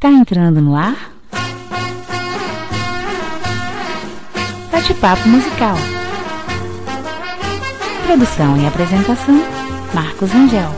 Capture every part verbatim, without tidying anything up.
Está entrando no ar Bate-Papo Musical. Produção e apresentação, Marcos Angel.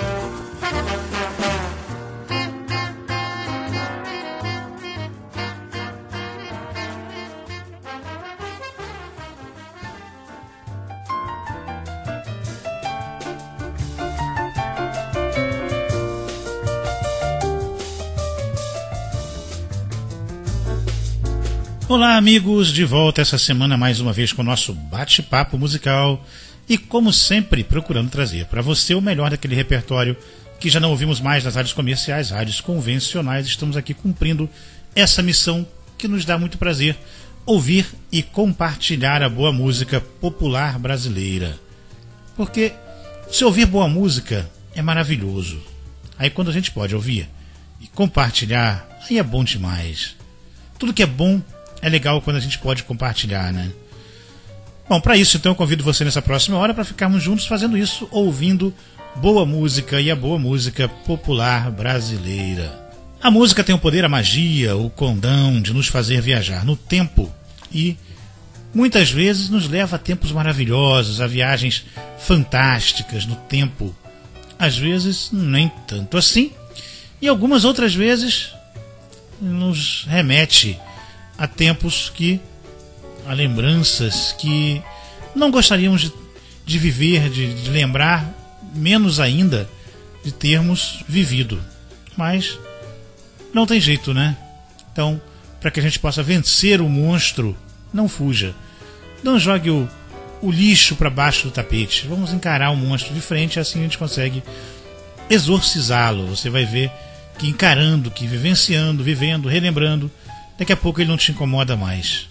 Olá amigos, de volta essa semana mais uma vez com o nosso bate-papo musical e como sempre procurando trazer para você o melhor daquele repertório que já não ouvimos mais nas rádios comerciais, rádios convencionais. Estamos aqui cumprindo essa missão que nos dá muito prazer, ouvir e compartilhar a boa música popular brasileira. Porque se ouvir boa música é maravilhoso, aí quando a gente pode ouvir e compartilhar, aí é bom demais. Tudo que é bom é legal quando a gente pode compartilhar, né? Bom, para isso então eu convido você nessa próxima hora para ficarmos juntos fazendo isso, ouvindo boa música e a boa música popular brasileira. A música tem o poder, a magia, o condão de nos fazer viajar no tempo e muitas vezes nos leva a tempos maravilhosos, a viagens fantásticas no tempo. Às vezes nem tanto assim e algumas outras vezes nos remete a tempos que, a lembranças que não gostaríamos de, de viver, de, de lembrar, menos ainda de termos vivido. Mas não tem jeito, né? Então, para que a gente possa vencer o monstro, não fuja. Não jogue o, o lixo para baixo do tapete. Vamos encarar o monstro de frente, assim a gente consegue exorcizá-lo. Você vai ver que encarando, que vivenciando, vivendo, relembrando, daqui a pouco ele não te incomoda mais.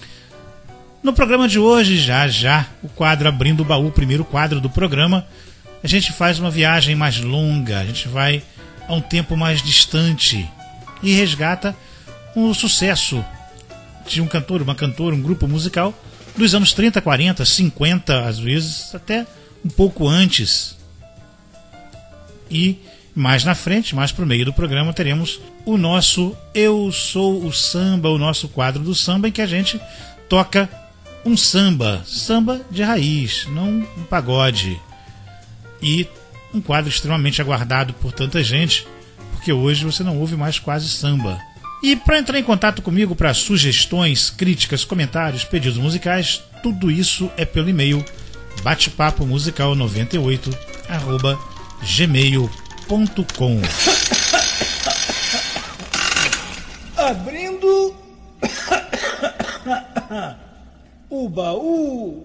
No programa de hoje, já já, o quadro Abrindo o Baú, o primeiro quadro do programa, a gente faz uma viagem mais longa, a gente vai a um tempo mais distante e resgata um sucesso de um cantor, uma cantora, um grupo musical dos anos trinta, quarenta, cinquenta, às vezes até um pouco antes. E mais na frente, mais para o meio do programa, teremos o nosso Eu Sou o Samba, o nosso quadro do samba, em que a gente toca um samba, samba de raiz, não um pagode. E um quadro extremamente aguardado por tanta gente, porque hoje você não ouve mais quase samba. E para entrar em contato comigo para sugestões, críticas, comentários, pedidos musicais, tudo isso é pelo e-mail batepapo musical noventa e oito arroba gmail ponto com. Abrindo o baú.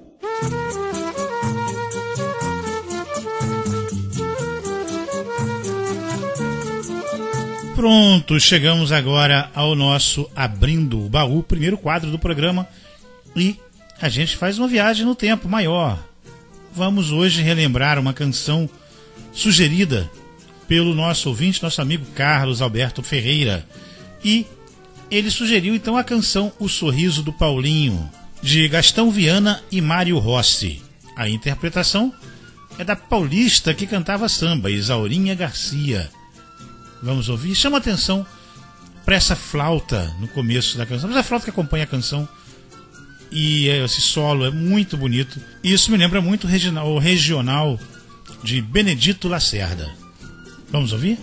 Pronto, chegamos agora ao nosso Abrindo o Baú, primeiro quadro do programa, e a gente faz uma viagem no tempo maior. Vamos hoje relembrar uma canção sugerida pelo nosso ouvinte, nosso amigo Carlos Alberto Ferreira. E ele sugeriu então a canção O Sorriso do Paulinho, de Gastão Viana e Mário Rossi. A interpretação é da paulista que cantava samba, Isaurinha Garcia. Vamos ouvir? Chama atenção para essa flauta no começo da canção, mas a flauta que acompanha a canção e esse solo é muito bonito. E isso me lembra muito o regional de Benedito Lacerda. Vamos ouvir?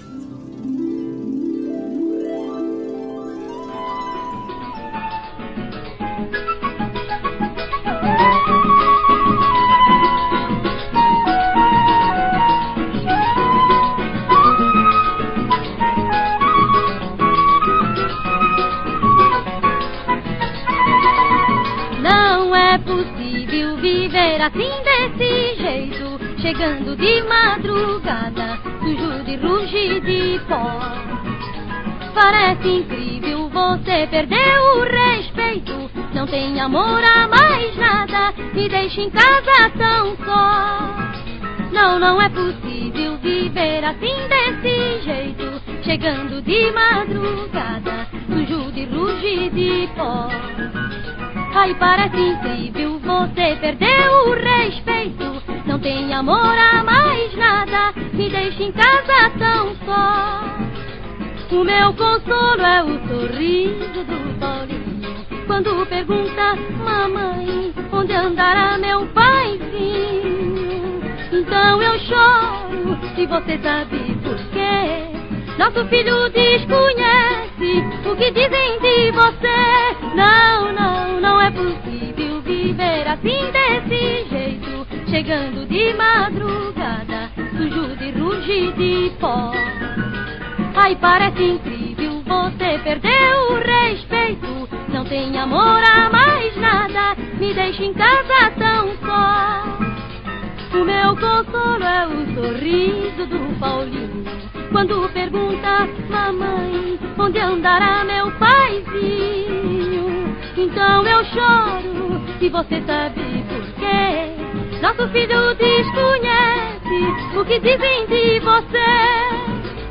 Não é possível viver assim desse jeito, chegando de madrugada, sujo de ruge de pó. Parece incrível, você perdeu o respeito, não tem amor a mais nada, me deixa em casa tão só. Não, não é possível viver assim desse jeito, chegando de madrugada, sujo de ruge de pó. Ai, parece incrível, você perdeu o respeito, não tem amor a mais nada, me deixa em casa tão só. O meu consolo é o sorriso do Paulinho, quando pergunta, mamãe, onde andará meu paizinho? Então eu choro, se você sabe por quê. Nosso filho desconhece o que dizem de você. Não, não, não é possível viver assim desse jeito, chegando de madrugada, sujo de ruge de pó. Ai, parece incrível, você perdeu o respeito, não tem amor a mais nada, me deixa em casa tão só. O meu consolo é o sorriso do Paulinho, quando pergunta, mamãe, onde andará meu paizinho? Então eu choro, e você sabe por quê. Nosso filho desconhece o que dizem de você.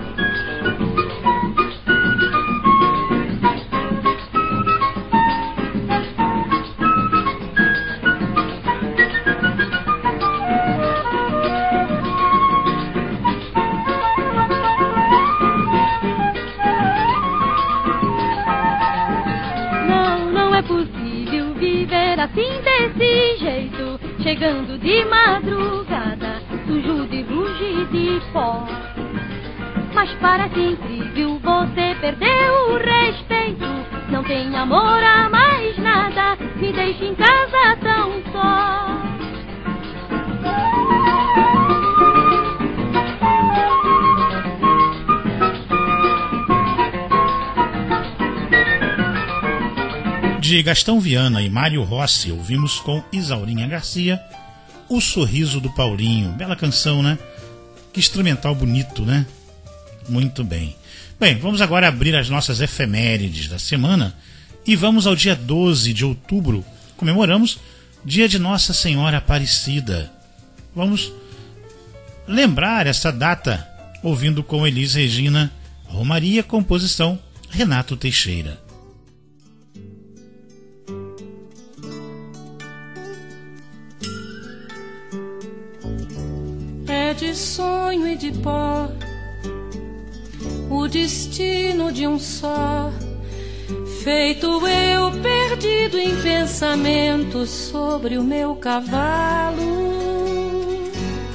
Assim desse jeito, chegando de madrugada, sujo de ruge de pó. Mas parece incrível, você perdeu o respeito, não tem amor a mais nada, me deixa em casa tão só. De Gastão Viana e Mário Rossi, ouvimos com Isaurinha Garcia O Sorriso do Paulinho. Bela canção, né? Que instrumental bonito, né? Muito bem. Bem, vamos agora abrir as nossas efemérides da semana e vamos ao dia doze de outubro. Comemoramos Dia de Nossa Senhora Aparecida. Vamos lembrar essa data ouvindo com Elis Regina, Romaria, composição Renato Teixeira. É de sonho e de pó o destino de um só, feito eu perdido em pensamentos sobre o meu cavalo.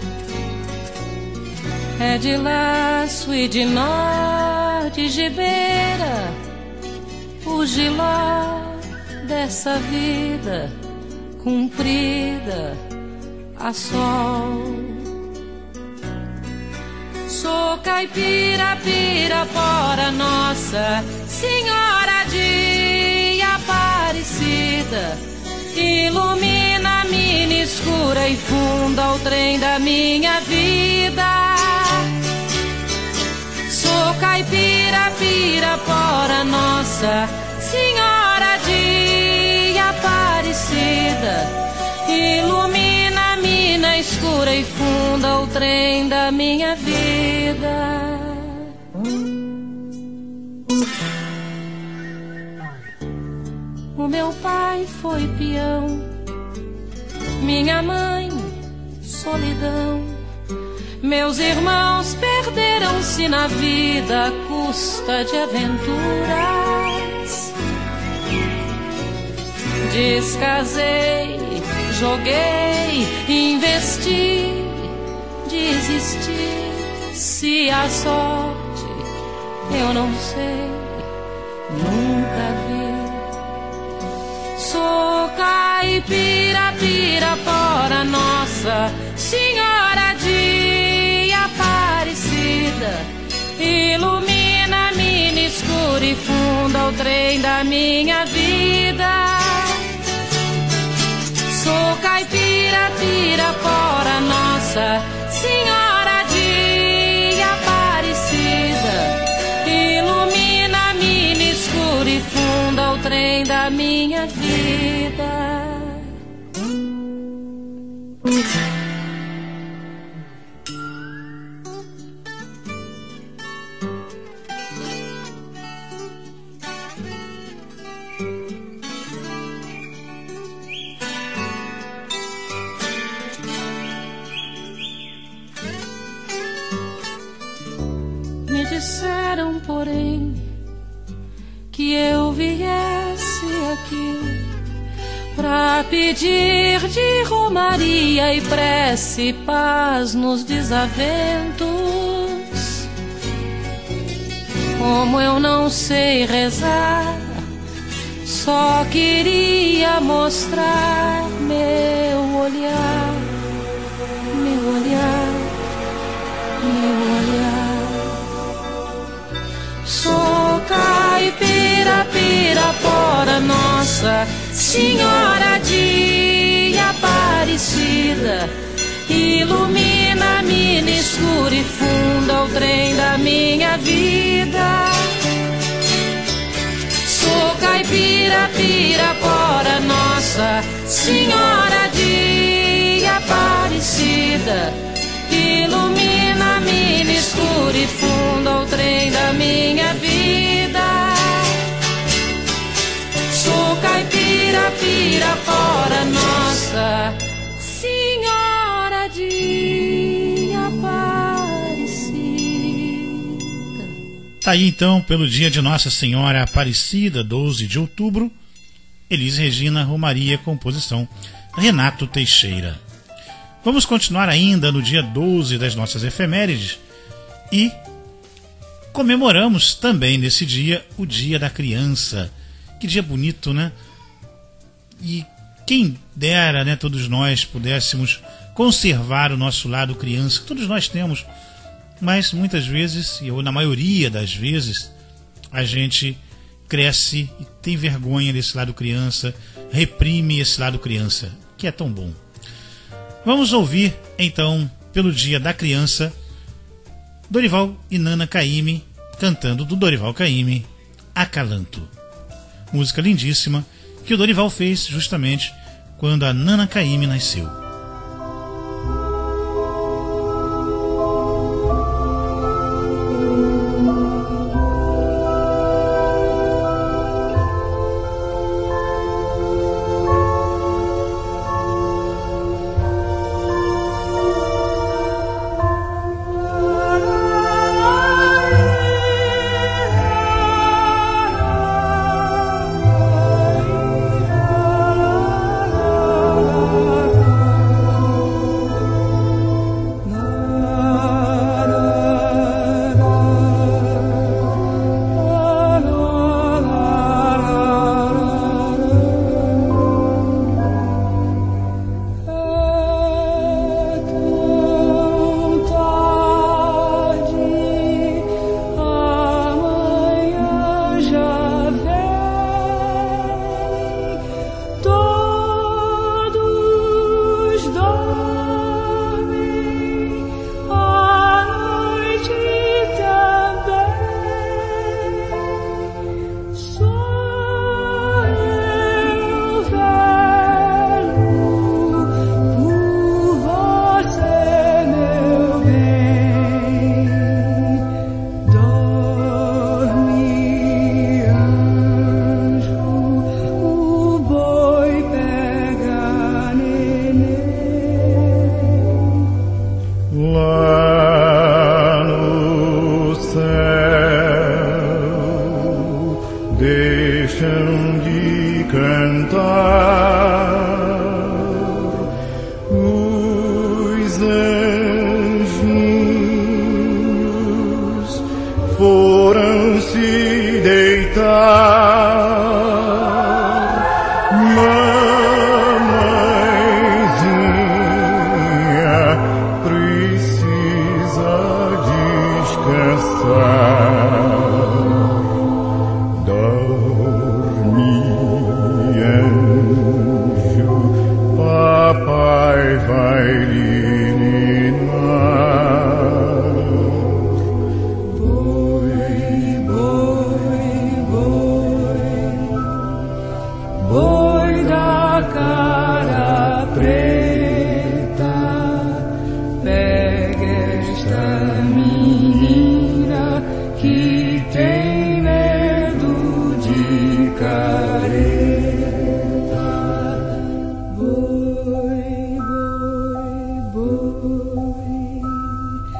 É de laço e de nó, de gibeira, o giló dessa vida cumprida a sol. Sou caipira, pirapora, Nossa Senhora de Aparecida, ilumina a mina escura e funda o trem da minha vida. Sou caipira, pirapora, Nossa Senhora de Aparecida, ilumina a mina escura e funda o trem da minha vida. O meu pai foi peão, minha mãe solidão, meus irmãos perderam-se na vida à custa de aventuras. Descasei, joguei, investi, desisti. Se a sorte eu não sei, nunca vi. Sou caipira, pirapora, Nossa Senhora de Aparecida, ilumina a mina escura e funda o trem da minha vida. Sou caipira, pirapora, Nossa Senhora de Aparecida, ilumina a mina escura e funda o trem da minha vida. Me disseram, porém, que eu viesse aqui pra pedir de romaria e prece paz nos desaventos. Como eu não sei rezar, só queria mostrar meu olhar, meu olhar, meu olhar. Sou caipira, pirapora, Nossa Senhora de Aparecida, ilumina-me no escuro e funda o trem da minha vida. Sou caipira, pirapora, Nossa Senhora de Aparecida, ilumina-me no escuro e funda o trem da minha vida. Sou caipira, pirapora, Nossa Senhora de Aparecida. Tá aí então, pelo dia de Nossa Senhora Aparecida, doze de outubro, Elis Regina Romaria, composição Renato Teixeira. Vamos continuar ainda no dia doze das nossas efemérides e comemoramos também nesse dia o Dia da Criança. Que dia bonito, né? E quem dera, né, todos nós pudéssemos conservar o nosso lado criança, que todos nós temos, mas muitas vezes, ou na maioria das vezes, a gente cresce e tem vergonha desse lado criança, reprime esse lado criança, que é tão bom. Vamos ouvir, então, pelo Dia da Criança, Dorival e Nana Caymmi cantando do Dorival Caymmi, Acalanto. Música lindíssima que o Dorival fez justamente quando a Nana Caymmi nasceu.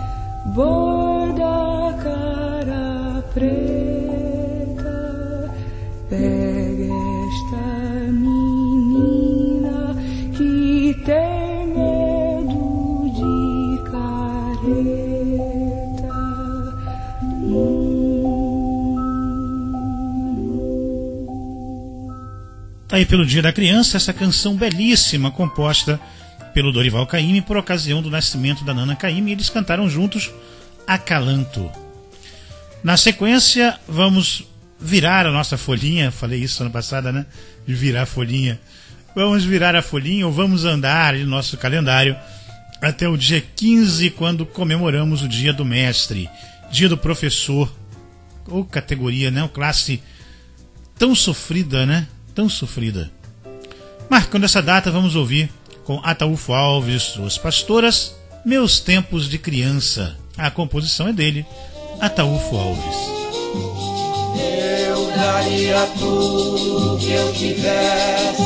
Boi da cara preta, Pega esta menina que tem medo de careta. Tá aí pelo Dia da Criança essa canção belíssima composta pelo Dorival Caymmi por ocasião do nascimento da Nana Caymmi. Eles cantaram juntos Acalanto. Na sequência vamos virar a nossa folhinha, falei isso ano passado, né? De virar a folhinha. Vamos virar a folhinha ou vamos andar no nosso calendário até o dia quinze, quando comemoramos o Dia do Mestre, Dia do Professor, ou categoria, né? Ou classe tão sofrida, né? Tão sofrida. Marcando essa data, vamos ouvir com Ataúfo Alves, Suas Pastoras, Meus Tempos de Criança. A composição é dele, Ataúfo Alves. Eu daria tudo que eu tivesse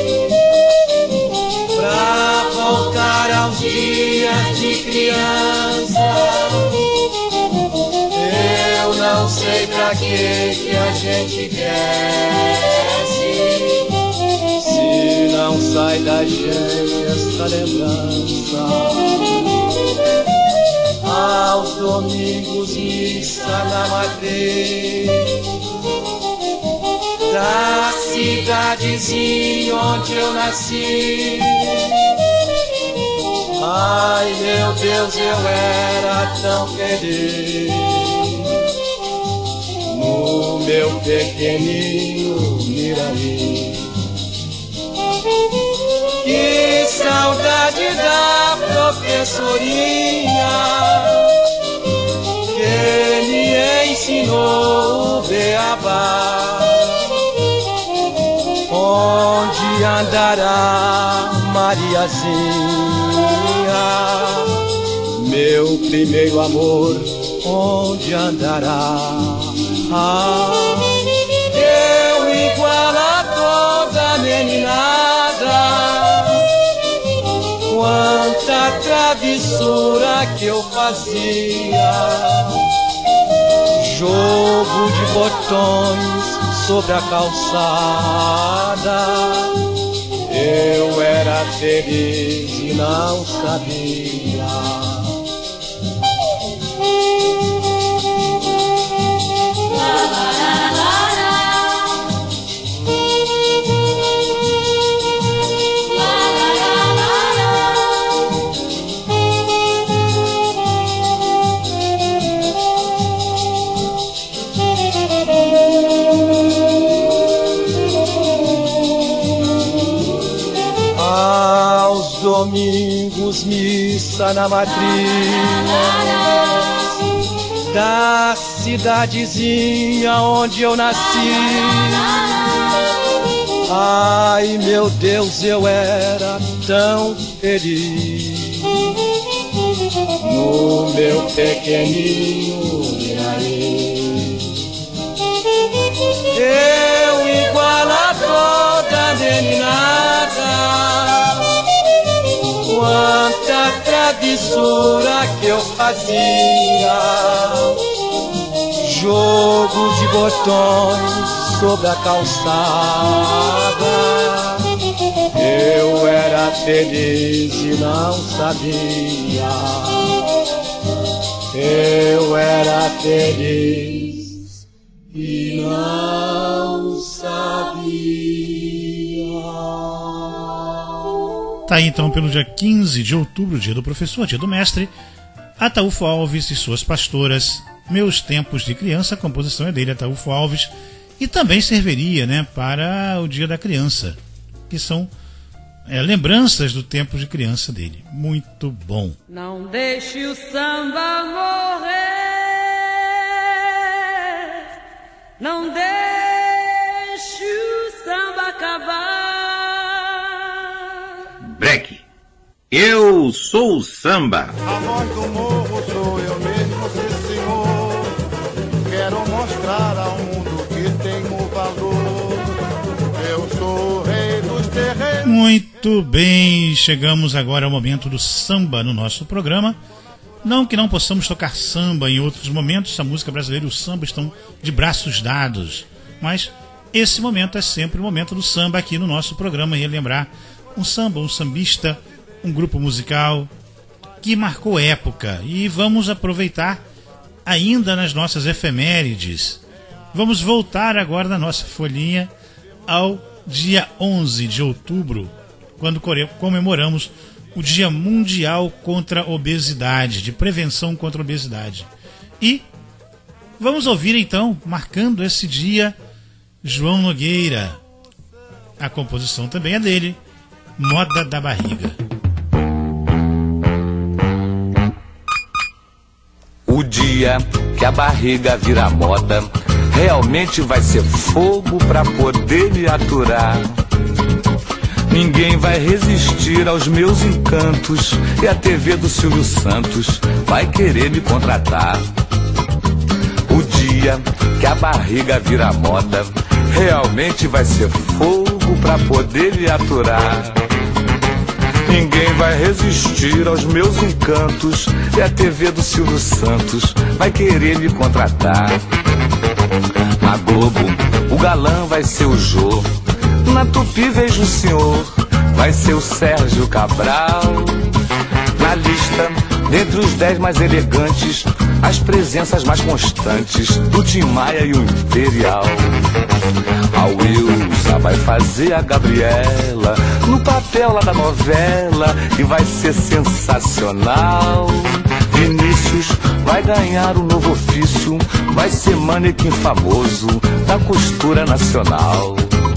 pra voltar aos dias de criança. Eu não sei pra que que a gente cresce, se não sai da gente essa lembrança. Aos domingos missa na matriz da cidadezinha onde eu nasci. Ai meu Deus, eu era tão feliz no meu pequenino Miraí. Que saudade da professorinha que me ensinou o beabá. Onde andará Mariazinha, meu primeiro amor, onde andará? Ah, eu igual a toda meninada, quanta travessura que eu fazia. Jogo de botões sobre a calçada, eu era feliz e não sabia. Domingos missa na matriz da cidadezinha onde eu nasci. Ai meu Deus, eu era tão feliz no meu pequenino Miraí. Eu igual a toda meninada, quanta travessura que eu fazia. Jogo de botões sobre a calçada, eu era feliz e não sabia. Eu era feliz e não sabia. Tá aí então pelo dia quinze de outubro, Dia do Professor, Dia do Mestre, Ataúfo Alves e Suas Pastoras, Meus Tempos de Criança. A composição é dele, Ataúfo Alves, e também serviria, né, para o Dia da Criança, que são é, lembranças do tempo de criança dele. Muito bom. Não deixe o samba morrer, não deixe o samba acabar. Breque, eu sou o samba. A voz do morro sou eu mesmo, sim senhor. Quero mostrar ao mundo que tenho valor. Eu sou o rei dos terreiros. Muito bem, chegamos agora ao momento do samba no nosso programa. Não que não possamos tocar samba em outros momentos, a música brasileira e o samba estão de braços dados. Mas esse momento é sempre o momento do samba aqui no nosso programa, e relembrar um samba, um sambista, um grupo musical que marcou época. E vamos aproveitar ainda nas nossas efemérides. Vamos voltar agora na nossa folhinha ao dia onze de outubro, quando comemoramos o Dia Mundial contra a Obesidade, de prevenção contra a obesidade. E vamos ouvir então, marcando esse dia, João Nogueira. A composição também é dele, Moda da Barriga. O dia que a barriga vira moda realmente vai ser fogo pra poder me aturar. Ninguém vai resistir aos meus encantos e a T V do Silvio Santos vai querer me contratar. O dia que a barriga vira moda realmente vai ser fogo pra poder me aturar. Ninguém vai resistir aos meus encantos e a T V do Silvio Santos vai querer me contratar. Na Globo, o galã vai ser o Jô. Na Tupi vejo o senhor, vai ser o Sérgio Cabral. Na lista, dentre os dez mais elegantes, as presenças mais constantes do Tim Maia e o Imperial. A Wilsa vai fazer a Gabriela no papel lá da novela e vai ser sensacional. Vinícius vai ganhar um novo ofício, vai ser manequim famoso da costura nacional.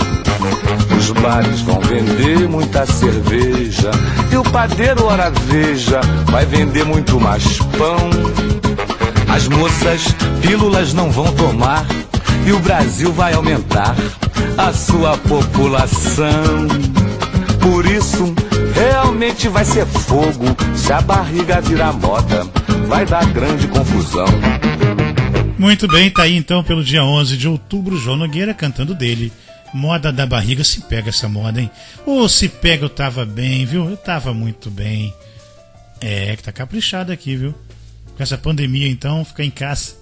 Os bares vão vender muita cerveja e o padeiro, ora veja, vai vender muito mais pão. As moças pílulas não vão tomar e o Brasil vai aumentar a sua população. Por isso, realmente vai ser fogo. Se a barriga virar moda, vai dar grande confusão. Muito bem, tá aí então pelo dia onze de outubro, João Nogueira cantando dele, Moda da Barriga. Se pega essa moda, hein? Ô, oh, se pega, eu tava bem, viu? Eu tava muito bem. É, que tá caprichado aqui, viu? Com essa pandemia, então, fica em casa.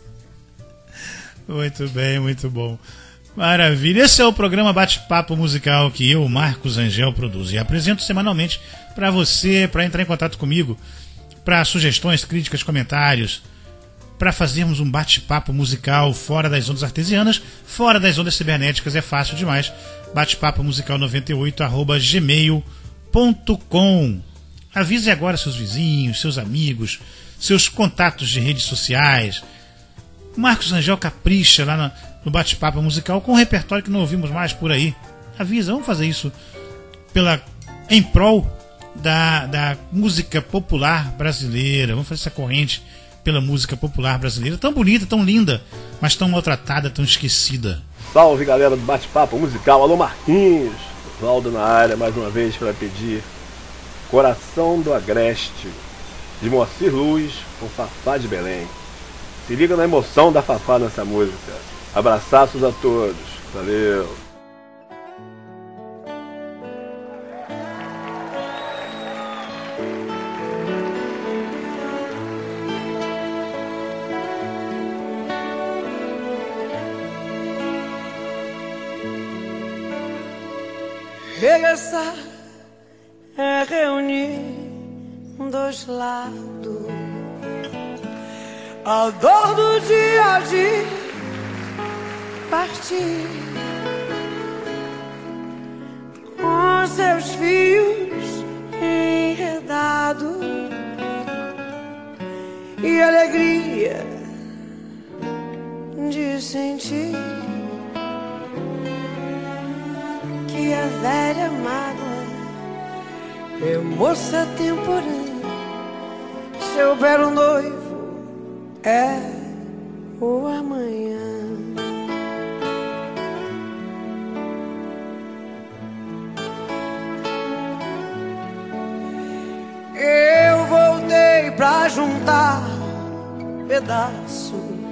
Muito bem, muito bom. Maravilha. Esse é o programa Bate-Papo Musical que eu, Marcos Angel, produzo e apresento semanalmente para você, para entrar em contato comigo, para sugestões, críticas, comentários, para fazermos um bate-papo musical fora das ondas artesianas, fora das ondas cibernéticas. É fácil demais. bate-papo musical noventa e oito arroba gmail ponto com. Avise agora seus vizinhos, seus amigos, seus contatos de redes sociais. Marcos Angel capricha lá no, no bate-papo musical com um repertório que não ouvimos mais por aí. Avisa, vamos fazer isso pela, em prol da, da música popular brasileira. Vamos fazer essa corrente pela música popular brasileira, tão bonita, tão linda, mas tão maltratada, tão esquecida. Salve, galera do Bate-Papo Musical. Alô, Marquinhos. Valdo na área mais uma vez para pedir Coração do Agreste, de Moacir Luz, com Fafá de Belém. Se liga na emoção da Fafá nessa música. Abraçaços a todos. Valeu. Beleza é reunir dois lados, a dor do dia de partir, com seus fios enredados e alegria de sentir que a velha mágoa é moça temporânea. Seu belo noivo é o amanhã. Eu voltei pra juntar pedaços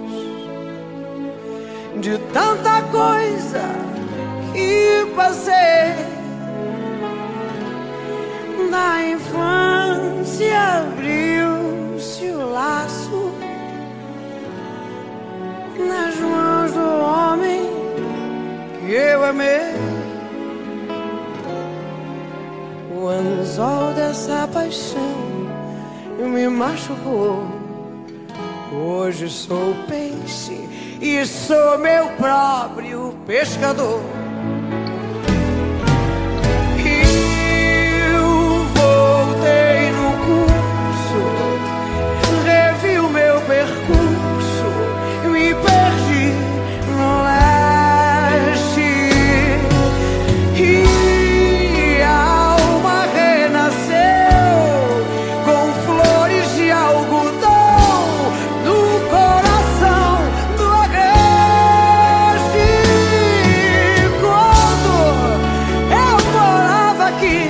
de tanta coisa que passei. Na infância abriu-se o laço nas mãos do homem que eu amei. O anzol dessa paixão me machucou. Hoje sou peixe e sou meu próprio pescador. Eu voltei no curso, revi o meu percurso, me perdi no leste. E a alma renasceu com flores de algodão no coração do agreste. Quando eu morava aqui,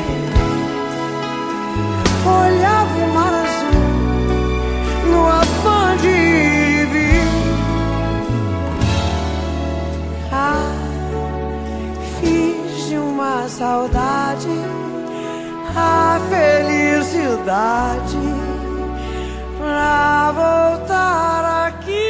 olhava o mar azul no afã de vir. Ah, fiz de uma saudade a felicidade pra voltar aqui.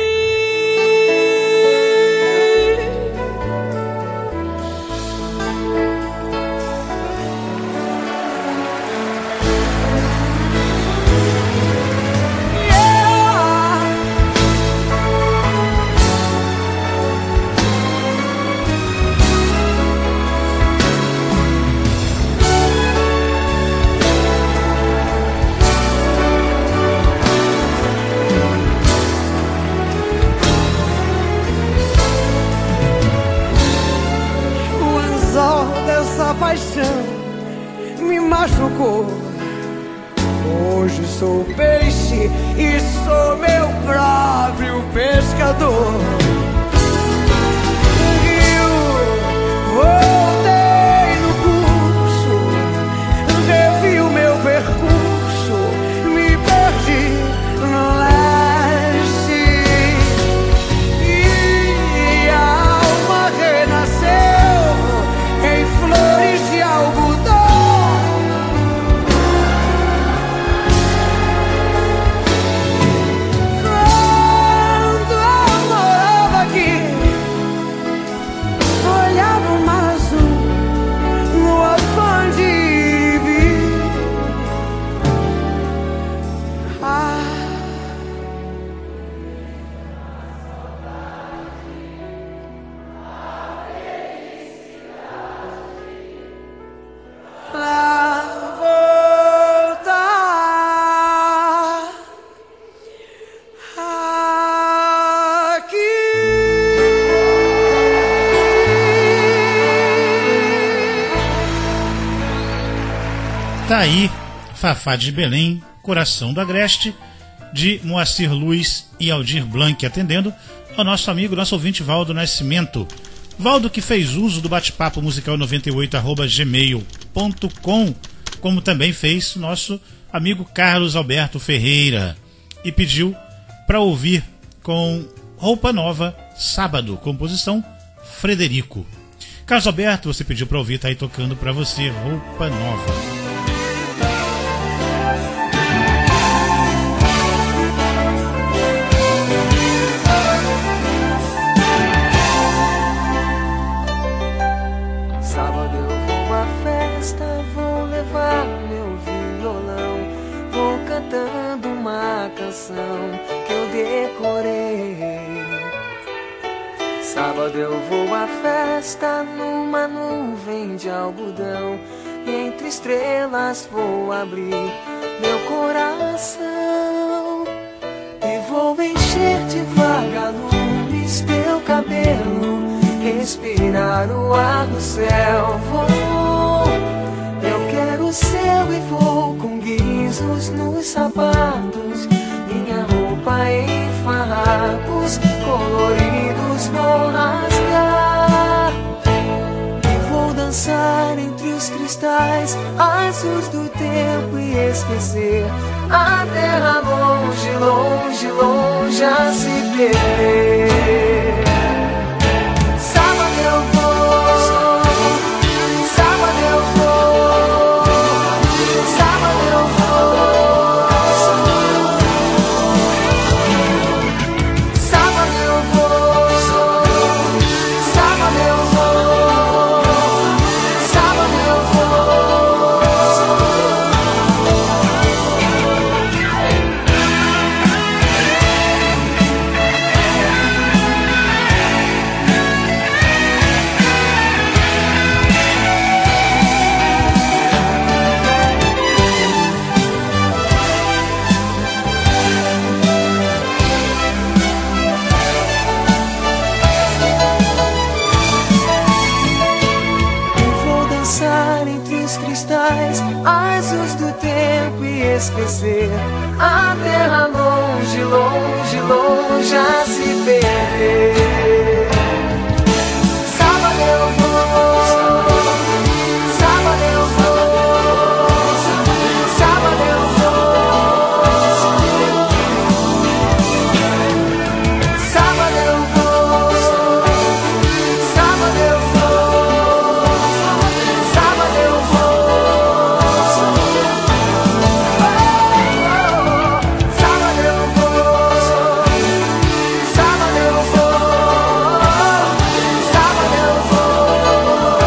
Essa paixão me machucou. Hoje sou peixe e sou meu próprio pescador. Eu voltei no curso, revi o meu percurso, me perdi no leste. E a alma renasceu em flores de algodão. Quando eu morava aqui, olhava o mar azul no afã de vir. Ah, pra voltar aqui. Tá aí, Fafá de Belém, Coração do Agreste, de Moacir Luiz e Aldir Blanc, atendendo ao nosso amigo, nosso ouvinte Valdo Nascimento. Valdo, que fez uso do bate-papo musical noventa e oito arroba gmail ponto com, como também fez nosso amigo Carlos Alberto Ferreira, e pediu para ouvir com Roupa Nova, Sábado, composição Frederico. Carlos Alberto, você pediu para ouvir, tá aí tocando para você Roupa Nova. Sábado eu vou à festa, vou levar meu violão, vou cantando uma canção que eu decorei. Sábado eu vou à festa numa nuvem de algodão, e entre estrelas vou abrir meu coração. E vou encher de vagalumes teu cabelo, respirar o ar do céu. Vou, eu quero o céu e vou com guizos nos sapatos, minha roupa em farrapos coloridos vou rasgar. E vou dançar entre os cristais azuis do tempo e esquecer a terra longe, longe, longe a se perder. Sábado eu vou, sábado eu vou, sábado eu vou, sábado eu vou, sábado eu vou. esquecer. A terra longe, longe, longe a se perder. Sábado eu vou, sábado eu vou, sábado eu vou, sábado eu vou, sábado eu vou, sábado eu vou, sábado eu vou, sábado eu vou, sábado eu vou,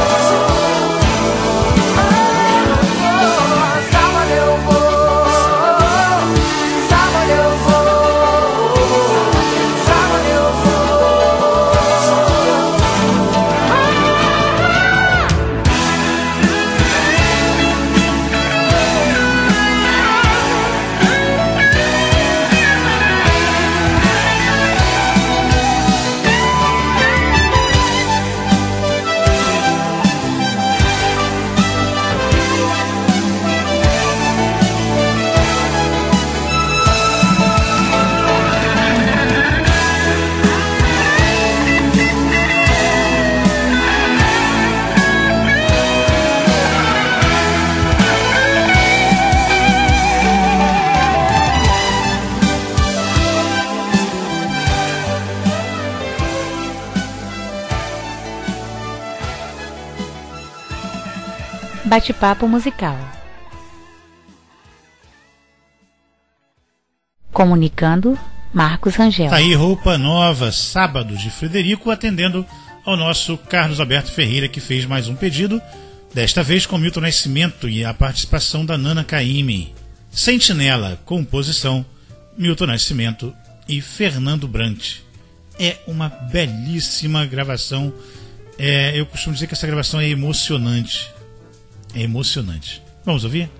sábado eu vou, sábado eu vou, sábado eu vou. Bate-papo musical. Comunicando, Marcos Rangel. Aí, Roupa Nova, Sábado, de Frederico, atendendo ao nosso Carlos Alberto Ferreira, que fez mais um pedido, desta vez com Milton Nascimento e a participação da Nana Caymmi. Sentinela, composição, Milton Nascimento e Fernando Brant. É uma belíssima gravação. É, eu costumo dizer que essa gravação é emocionante. É emocionante. Vamos ouvir?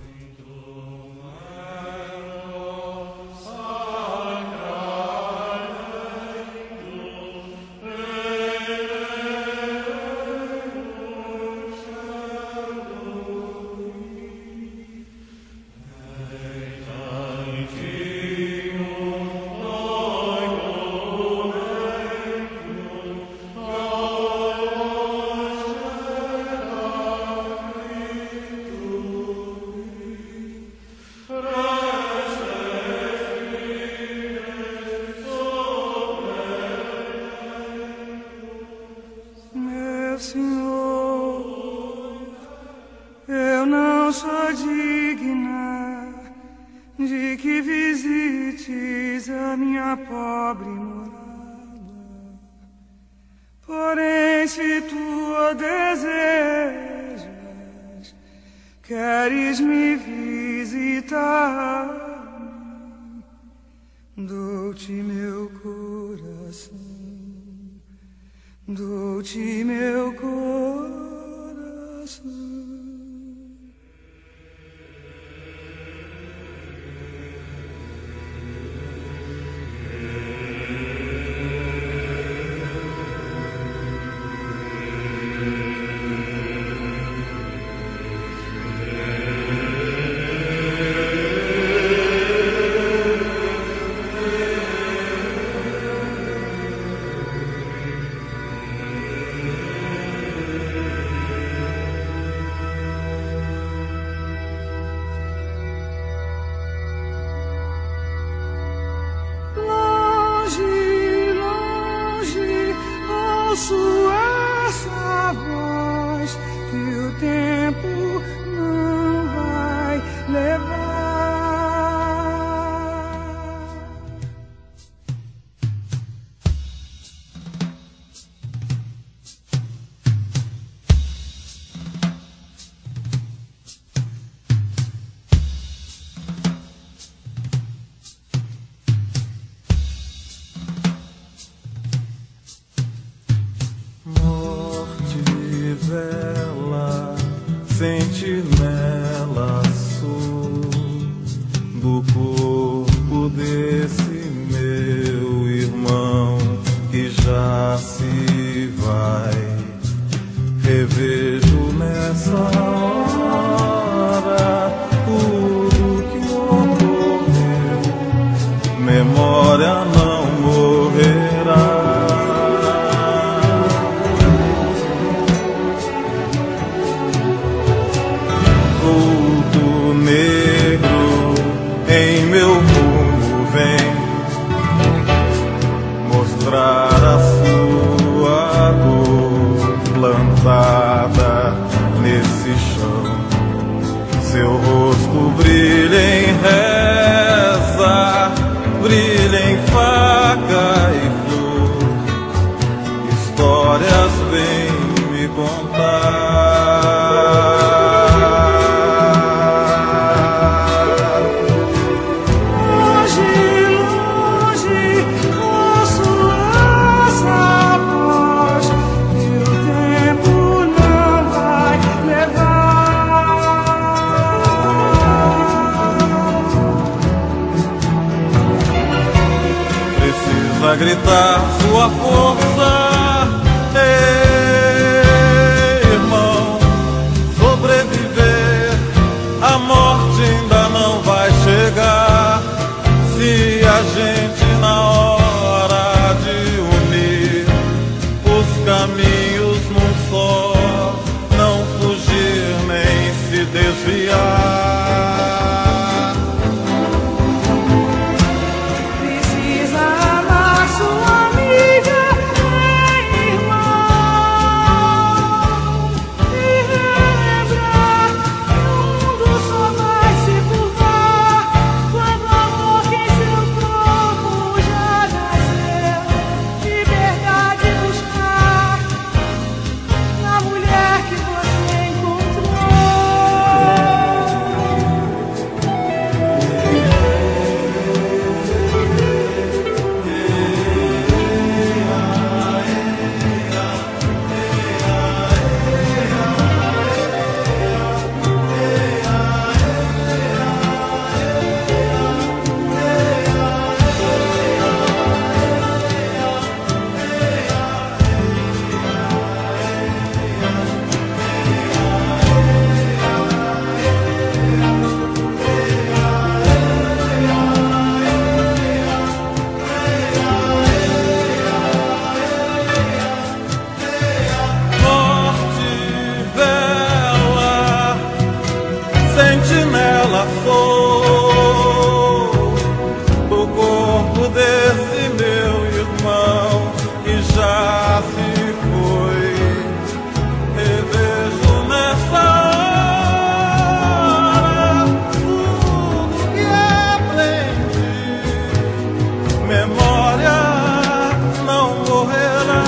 Sentinela, sou do corpo desse meu irmão que já se vai. Revejo nessa hora tudo que o plantada nesse chão. Seu rosto brilha em reza, brilha em faca e flor. Histórias vêm me contar. A gritar sua força, ei, irmão, sobreviver, a morte ainda não vai chegar, se a gente na hora de unir os caminhos num só, não fugir nem se desviar. Sentinela sou do corpo desse meu irmão que já se foi. Revejo nessa hora tudo que aprendi. Memória não morrerá.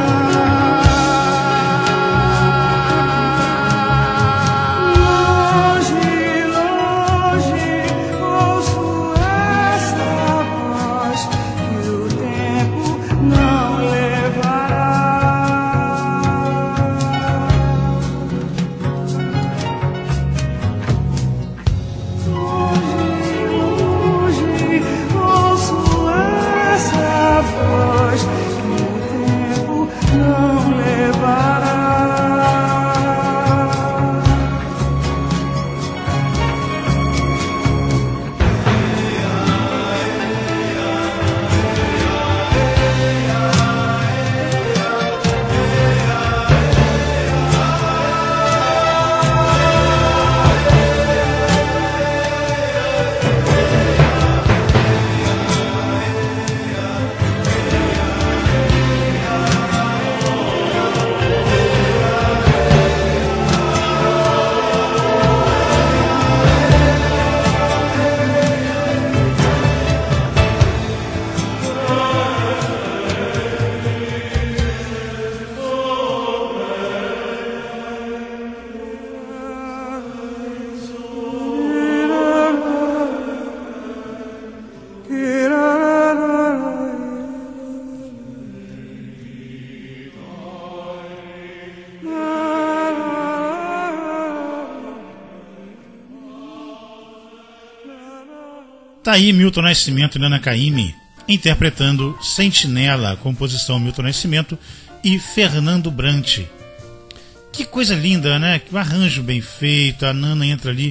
Tá aí Milton Nascimento e Nana Caymmi interpretando Sentinela, composição Milton Nascimento e Fernando Brant. Que coisa linda, né? Que arranjo bem feito, a Nana entra ali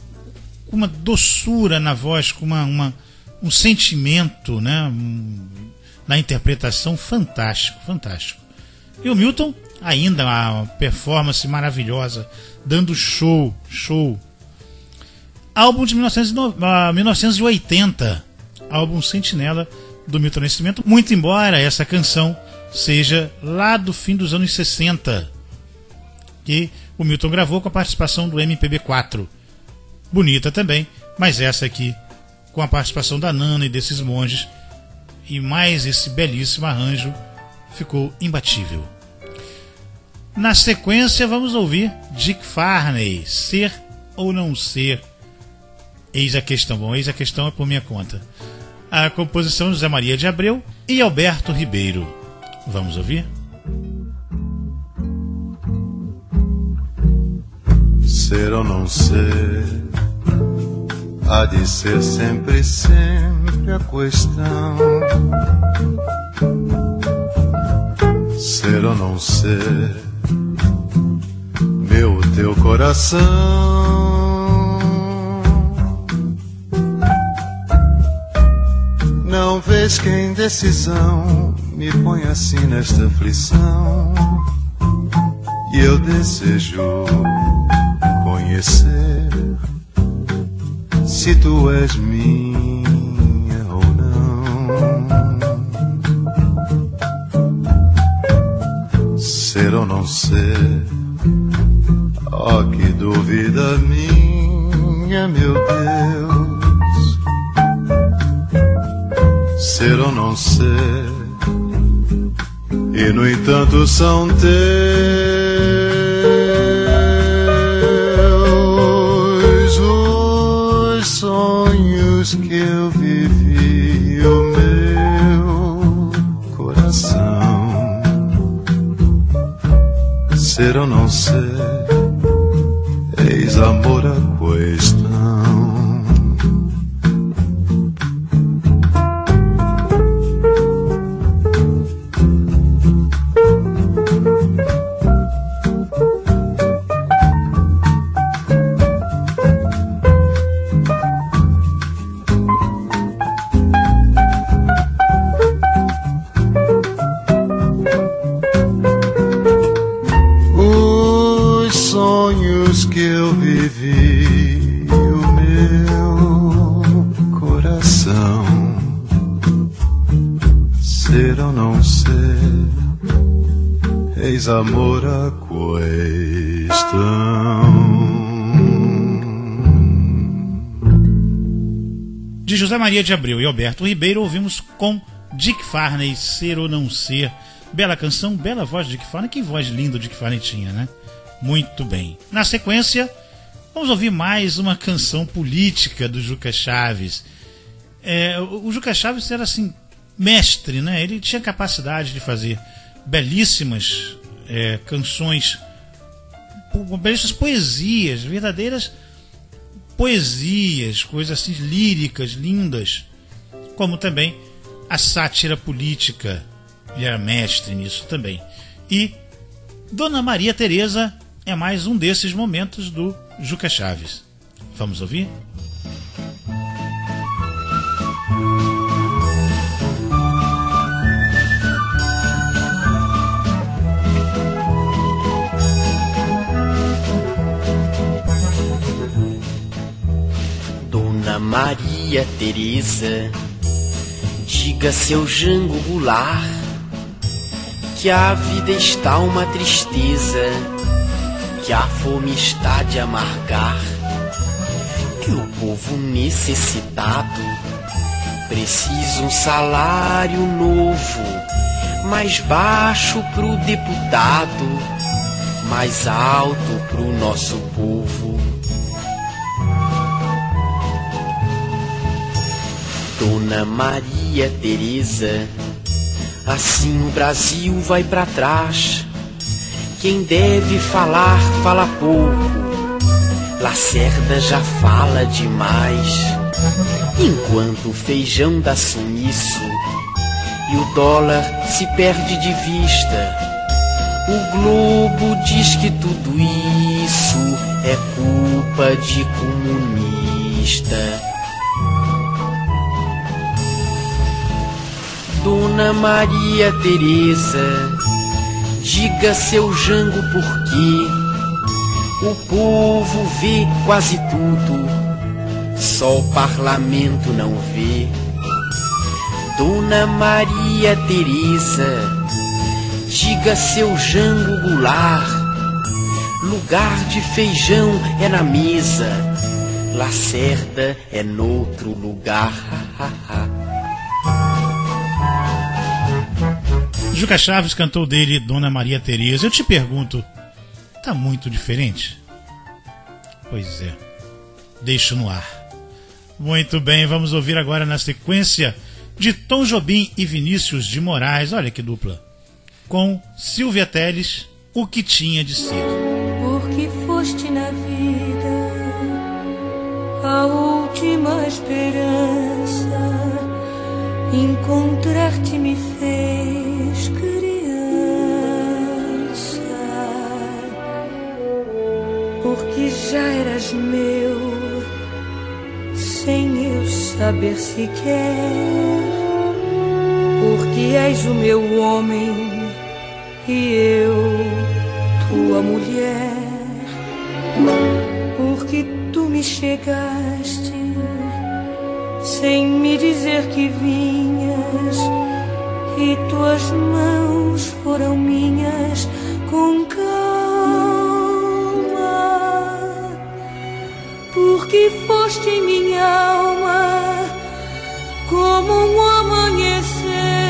com uma doçura na voz, com uma, uma, um sentimento, né? Um, na interpretação fantástico, fantástico. E o Milton ainda uma performance maravilhosa, dando show, show. Álbum de mil novecentos e oitenta, álbum Sentinela do Milton Nascimento, muito embora essa canção seja lá do fim dos anos sessenta, que o Milton gravou com a participação do M P B quatro. Bonita também, mas essa aqui com a participação da Nana e desses monges, e mais esse belíssimo arranjo, ficou imbatível. Na sequência vamos ouvir Dick Farney, Ser ou Não Ser. Eis a questão. Bom, eis a questão é por minha conta. A composição de José Maria de Abreu e Alberto Ribeiro. Vamos ouvir? Ser ou não ser, há de ser sempre, sempre a questão. Ser ou não ser, meu teu coração. Não vês que a indecisão me põe assim nesta aflição, e eu desejo conhecer se tu és minha ou não. Ser ou não ser, ó que dúvida minha, meu Deus. Ser ou não ser, e no entanto são teus os sonhos que eu vivi, o meu coração. Ser ou não ser, eis amor a questão. Que eu vivi, o meu coração. Ser ou não ser, eis amor a questão. De José Maria de Abreu e Alberto Ribeiro, ouvimos com Dick Farney, Ser ou Não Ser. Bela canção, bela voz de Dick Farney. Que voz linda o Dick Farney tinha, né? Muito bem. Na sequência, vamos ouvir mais uma canção política do Juca Chaves. É, o Juca Chaves era assim, mestre, né? Ele tinha capacidade de fazer belíssimas é, canções, belíssimas poesias, verdadeiras poesias, coisas assim líricas, lindas, como também a sátira política. Ele era mestre nisso também. E Dona Maria Teresa é mais um desses momentos do Juca Chaves. Vamos ouvir? Dona Maria Teresa, diga seu Jango Goulart que a vida está uma tristeza, que a fome está de amargar, que o povo necessitado precisa um salário novo, mais baixo pro deputado, mais alto pro nosso povo. Dona Maria Teresa, assim o Brasil vai pra trás. Quem deve falar, fala pouco. Lacerda já fala demais. Enquanto o feijão dá sumiço e o dólar se perde de vista, o Globo diz que tudo isso é culpa de comunista. Dona Maria Teresa, diga seu Jango por quê o povo vê quase tudo, só o parlamento não vê. Dona Maria Teresa, diga seu Jango Goulart, lugar de feijão é na mesa, Lacerda é noutro lugar. Juca Chaves cantou dele Dona Maria Tereza. Eu te pergunto, tá muito diferente? Pois é, deixo no ar. Muito bem, vamos ouvir agora na sequência de Tom Jobim e Vinícius de Moraes, olha que dupla, com Silvia Telles, O Que Tinha de Ser. Porque foste na vida a última esperança, encontrar-te me fez criança, porque já eras meu sem eu saber sequer, porque és o meu homem e eu tua mulher, porque tu me chegaste sem me dizer que vinhas e tuas mãos foram minhas com calma, porque foste em minha alma como um amanhecer,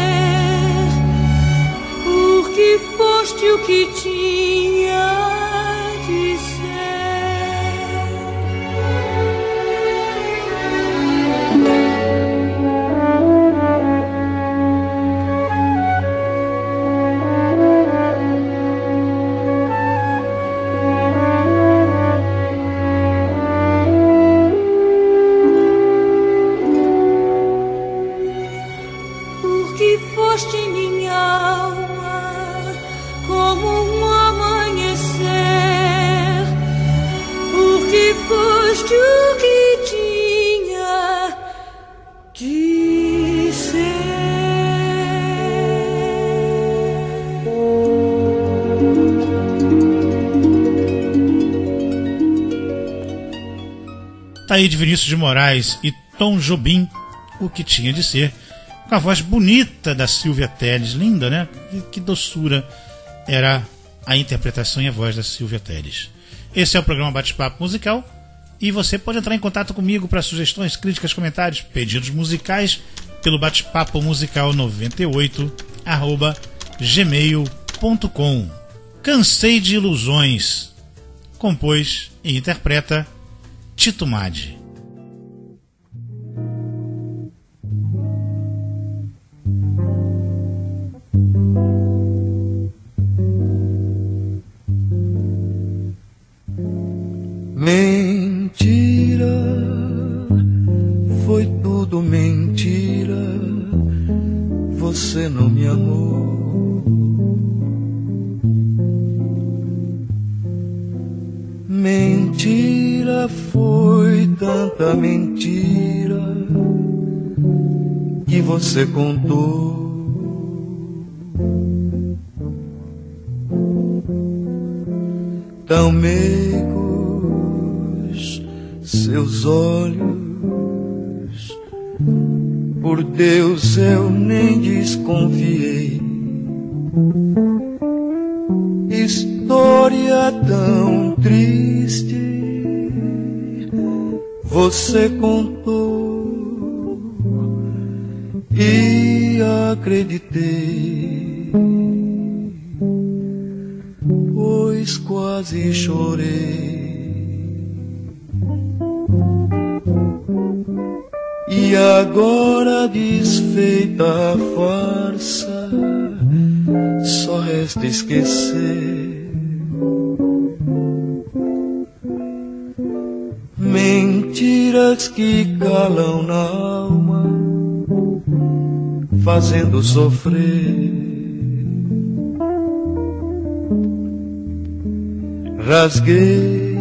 porque foste o que tinha de ser. Porque foste em minha alma como um amanhecer, porque foste o que tinha de ser. Tá aí de Vinícius de Moraes e Tom Jobim, O Que Tinha de Ser, com a voz bonita da Silvia Telles, linda, né? Que, que doçura era a interpretação e a voz da Silvia Telles. Esse é o programa Bate-Papo Musical e você pode entrar em contato comigo para sugestões, críticas, comentários, pedidos musicais pelo bate-papo musical noventa e oito arroba gmail ponto com. Cansei de Ilusões, compôs e interpreta Tito Madi. Mentira, foi tudo mentira, você não me amou. Mentira, foi tanta mentira que você contou. Tão meigos seus olhos, por Deus eu nem desconfiei. História tão triste você contou e acreditei, pois quase chorei. E agora desfeita a farsa, só resta esquecer. Mentiras que calam na alma, fazendo sofrer. Rasguei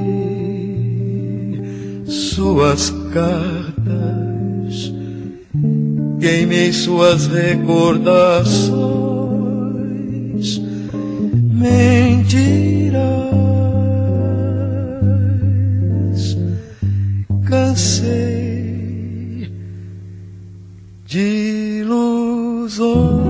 suas cartas, queimei suas recordações. Mentiras, cansei de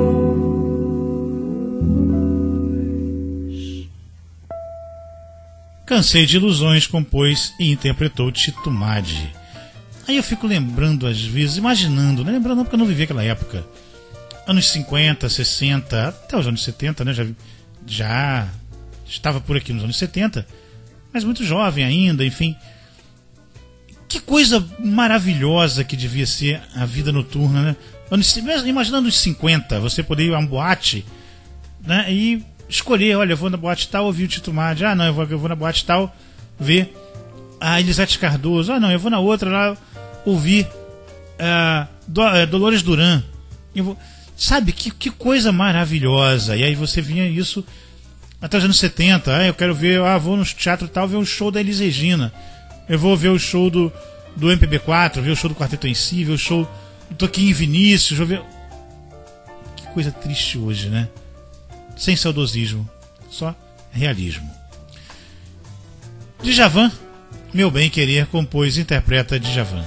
ilusões. Cansei de Ilusões compôs e interpretou Tito Maddi. Aí eu fico lembrando às vezes, imaginando, né? Lembrando não porque eu não vivi aquela época. Anos cinquenta, sessenta, até os anos setenta, né? Já, já estava por aqui nos anos setenta, mas muito jovem ainda, enfim. Que coisa maravilhosa que devia ser a vida noturna, né? Imaginando os cinquenta, você poder ir a uma boate, né? E escolher, olha, eu vou na boate tal, ouvir o Tito Maddi. Ah, não, eu vou, eu vou na boate tal, ver a Elisete Cardoso. Ah, não, eu vou na outra lá, ouvir uh, Do, uh, Dolores Duran. Eu vou... Sabe, que, que coisa maravilhosa. E aí você vinha isso até os anos setenta. Ah, eu quero ver, ah, vou no teatro tal, ver o show da Elis Regina. Eu vou ver o show do, do M P B quatro, ver o show do Quarteto em Si, ver o show do Toquinho e Vinícius. Vou ver... Que coisa triste hoje, né? Sem saudosismo, só realismo. Djavan, Meu Bem Querer, compôs e interpreta Djavan.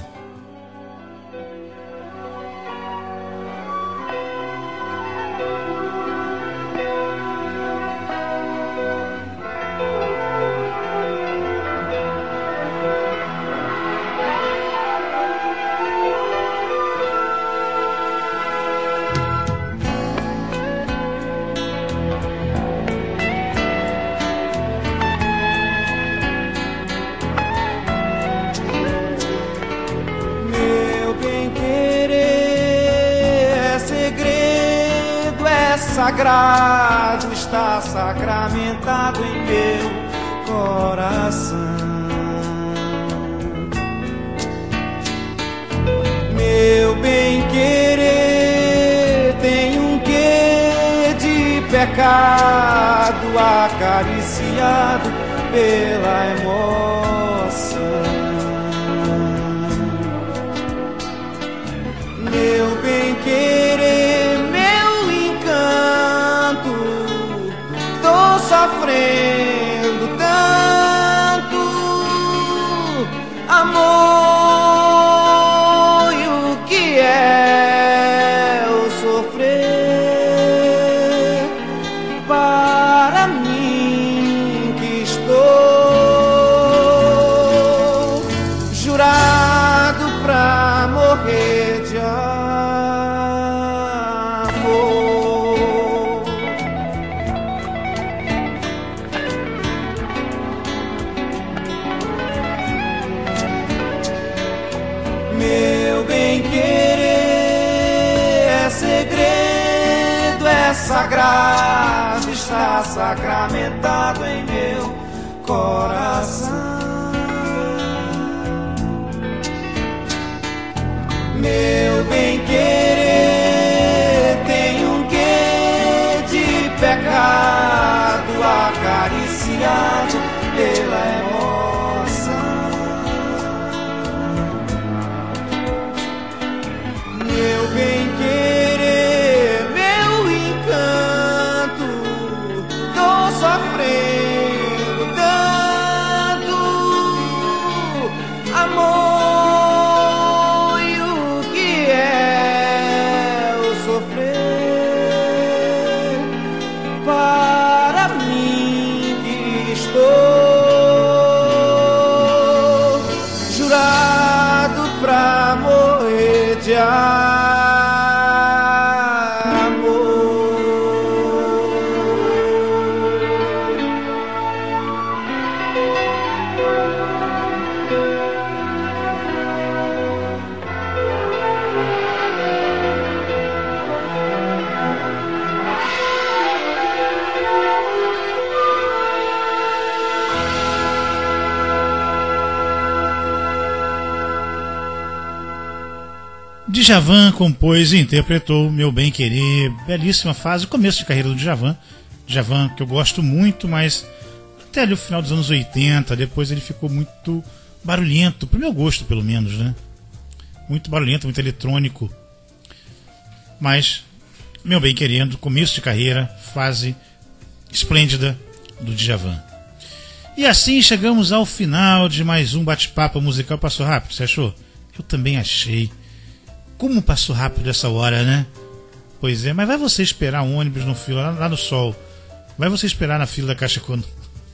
Sagrado, está sacramentado em meu coração. Meu bem querer tem um quê de pecado, acariciado pela emoção. Meu bem querer, tô sofrendo tanto amor, e o que é o sofrer para mim que estou jurado pra morrer de amor. Sagrado, está sacramentado em meu coração. Meu bem querer tem um quê de pecado, acariciado pela emoção. Meu bem querer, sofrendo tanto amor, e o que é o sofrer para mim que estou jurado pra morrer de amor. Djavan compôs e interpretou Meu Bem Querer, belíssima fase, o começo de carreira do Djavan. Djavan que eu gosto muito, mas até ali o final dos anos oitenta, depois ele ficou muito barulhento, pro meu gosto pelo menos, né? Muito barulhento, muito eletrônico. Mas Meu Bem Querendo, começo de carreira, fase esplêndida do Djavan. E assim chegamos ao final de mais um bate-papo musical. Passou rápido, você achou? Eu também achei. Como passou rápido essa hora, né? Pois é, mas vai você esperar um ônibus no fila, lá, lá no sol. Vai você esperar na fila da Caixa Econômica.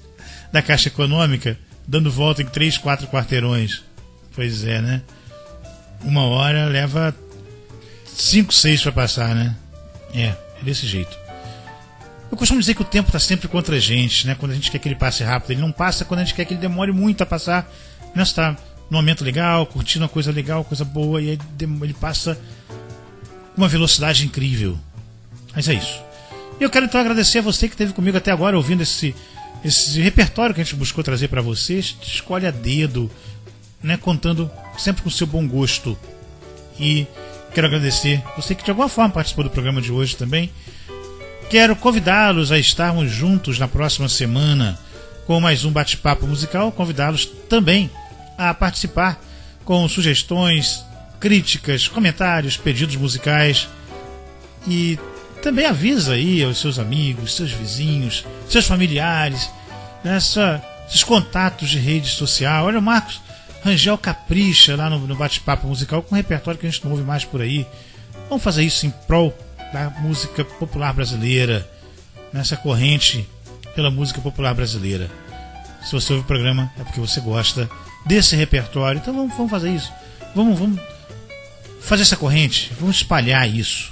da Caixa Econômica, dando volta em três, quatro quarteirões. Pois é, né? Uma hora leva cinco, seis para passar, né? É, é desse jeito. Eu costumo dizer que o tempo está sempre contra a gente, né? Quando a gente quer que ele passe rápido, ele não passa. Quando a gente quer que ele demore muito a passar, né? Você está num momento legal, curtindo uma coisa legal, coisa boa, e aí ele passa com uma velocidade incrível. Mas é isso. E eu quero então agradecer a você que esteve comigo até agora, ouvindo esse, esse repertório que a gente buscou trazer para vocês. Escolhe a dedo, né? Contando sempre com o seu bom gosto. E quero agradecer você que de alguma forma participou do programa de hoje também. Quero convidá-los a estarmos juntos na próxima semana com mais um bate-papo musical. Convidá-los também a participar com sugestões, críticas, comentários, pedidos musicais. E também avisa aí aos seus amigos, seus vizinhos, seus familiares, nessa, esses contatos de rede social. Olha, o Marcos Rangel capricha lá no, no bate-papo musical com um repertório que a gente não ouve mais por aí. Vamos fazer isso em prol da música popular brasileira, nessa corrente pela música popular brasileira. Se você ouve o programa é porque você gosta desse repertório, então vamos, vamos fazer isso. Vamos, vamos fazer essa corrente, vamos espalhar isso.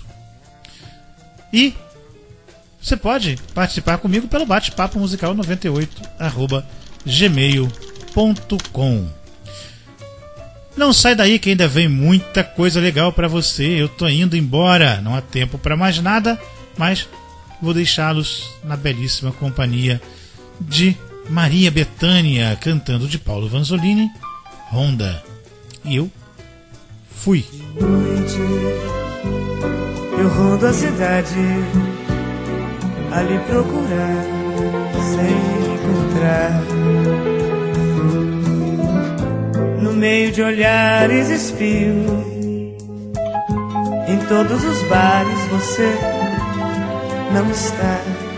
E você pode participar comigo pelo bate-papo musical noventa e oito arroba gmail ponto com. Não sai daí que ainda vem muita coisa legal para você. Eu tô indo embora, não há tempo para mais nada, mas vou deixá-los na belíssima companhia de Maria Bethânia cantando de Paulo Vanzolini, Honda. E eu fui. Noite, eu rondo a cidade a lhe procurar sem encontrar. No meio de olhares espio, em todos os bares você não está.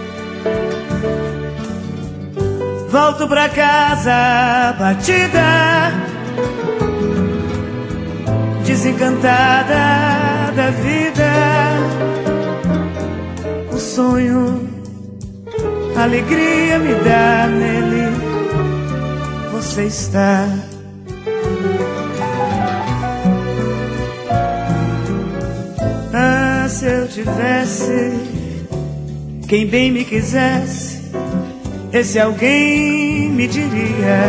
Volto pra casa batida, desencantada da vida. O sonho, a alegria me dá, nele você está. Ah, se eu tivesse quem bem me quisesse, esse alguém me diria: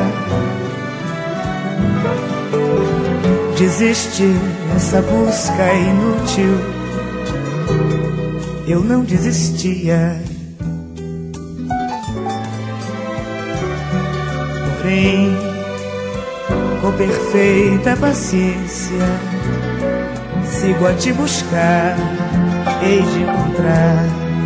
desiste, essa busca é inútil. Eu não desistia. Porém, com perfeita paciência, sigo a te buscar, hei de encontrar.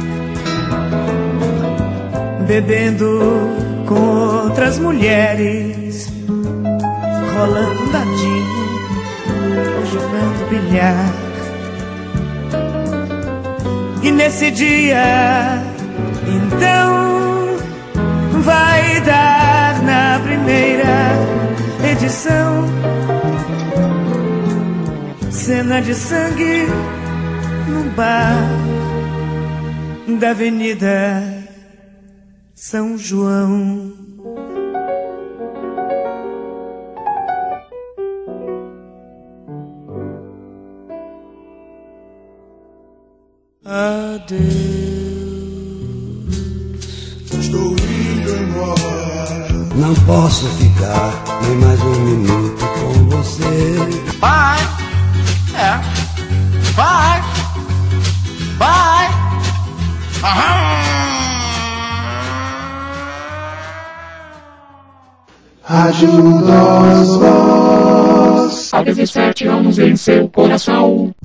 Bebendo com outras mulheres, rolando um dadinho ou jogando bilhar. E nesse dia, então, vai dar na primeira edição cena de sangue num bar da Avenida São João. Adeus, estou indo embora. Não posso ficar nem mais um minuto com você. Bye, é, bye, bye. Aham. Ajuda os vós a dezessete anos em seu coração.